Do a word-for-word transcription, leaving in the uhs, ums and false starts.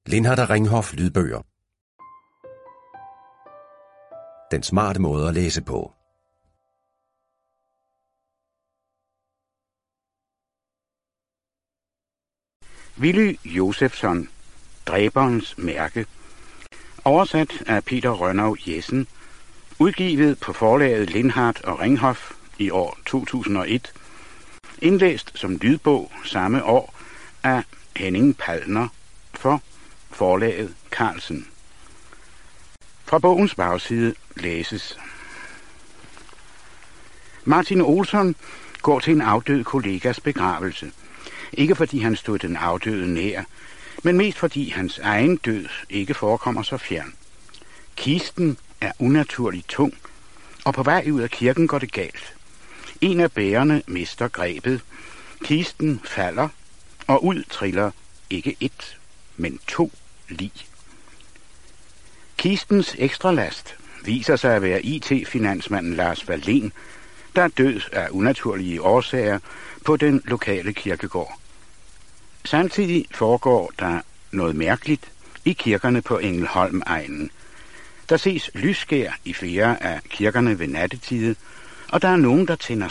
Lindhardt og Ringhof lydbøger. Den smarte måde at læse på. Willy Josefsson, Dræberens mærke. Oversat af Peter Rønnow Jessen. Udgivet på forlaget Lindhardt og Ringhof i år to tusind og et. Indlæst som lydbog samme år af Henning Palner for forlaget Carlsen. Fra bogens bagside læses: Martin Olsson går til en afdød kollegas begravelse. Ikke fordi han stod den afdøde nær, men mest fordi hans egen død ikke forekommer så fjern. Kisten er unaturligt tung, og på vej ud af kirken går det galt. En af bærerne mister grebet, kisten falder, og ud triller ikke et, men to lig. Kistens ekstralast viser sig at være I T-finansmanden Lars Wallén, der er død af unaturlige årsager på den lokale kirkegård. Samtidig foregår der noget mærkeligt i kirkerne på Engelholm-egnen. Der ses lysskær i flere af kirkerne ved nattetide, og der er nogen, der tænder